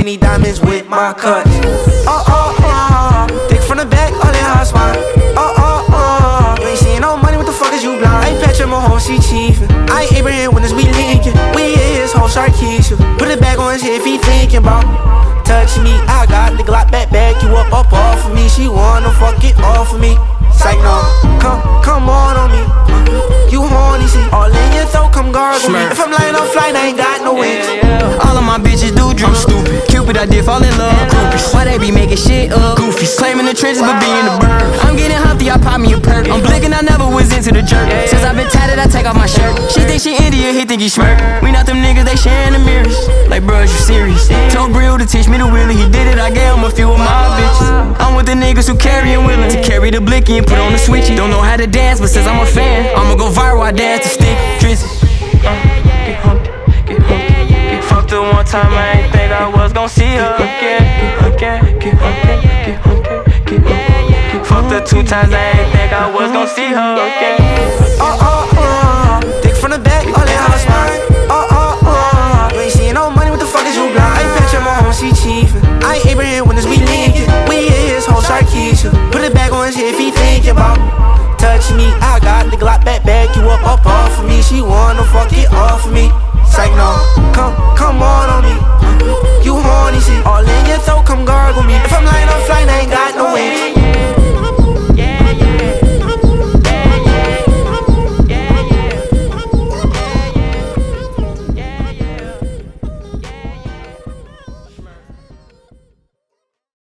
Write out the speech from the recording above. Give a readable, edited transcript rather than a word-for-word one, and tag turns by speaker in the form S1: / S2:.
S1: many diamonds with my cuts. Dick from the back, all in her spine. You ain't seeing no money, what the fuck is you blind? I ain't Patrick Mahomes, she chiefin'. I ain't Abraham Winners, we linkin'. We his whole Sharkeisha. Put it back on his head if he thinkin' about touching me. I got the Glock back you up off of me. She wanna fuck it off of me. Psych no, come on me. You horny, see, all in your throat, come gargle me. If I'm lying on flight, I ain't got no wings.
S2: All of my bitches do drugs. I'm stupid. Cupid, I did fall in love. Groupies. Why they be making shit up? Goofies. Claiming the trenches, but being the bird. I'm getting humpty, I pop me a perk. I'm blinking, I never was into the jerk. Since I've been tatted, I take off my shirt. She think she Indian, he think he smirk. We not them niggas, they sharing the mirrors. Like, bruh, you serious? Told Brill to teach me the wheelie. He did it, I gave him a few of my bitches. I'm with the niggas who carry and willing to carry the blicky and put on the switch. Don't know how to dance, but since I'm a fan, I'ma go viral, I dance to stick. Drizzy. Get humped, get humped, get fucked the one time I ain't think I was gon' see her again. Get humped, get humped, get humped. Fucked her 2 times I ain't think I was gon' see her again.
S1: Dick from the back, all in her spine. You ain't seeing no money, what the fuck is you blind? I ain't Patrick Mahomes, she chiefin'. I ain't Abraham Winners, we linkin'. We his whole Sharkeisha. Put it back on his head if he thinkin' about touching me. I got the Glock back you up off of me. She wanna fuck it off of me. Psych no, come on me. You horny, see, all in your throat, come gargle me. If I'm lying on flight, I ain't got no wings.